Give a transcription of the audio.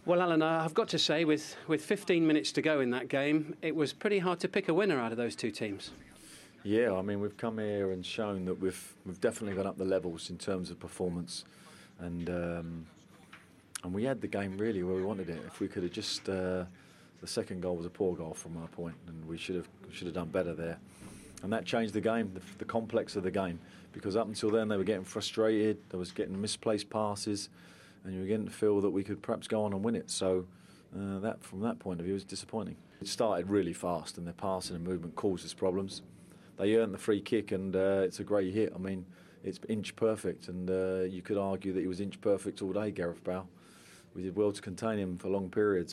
Well, Alan, I've got to say, with 15 minutes to go in that game, it was pretty hard to pick a winner out of those two teams. Yeah, I mean, we've come here and shown that we've definitely gone up the levels in terms of performance, and we had the game really where we wanted it. If we could have just the second goal was a poor goal from our point, and we should have done better there, and that changed the game, the complex of the game, because up until then they were getting frustrated, they was getting misplaced passes, and you were getting to feel that we could perhaps go on and win it. So that from that point of view was disappointing. It started really fast, and their passing and movement caused us problems. They earned the free kick, and it's a great hit. I mean, it's inch perfect, and you could argue that he was inch perfect all day, Gareth Bale. We did well to contain him for long periods.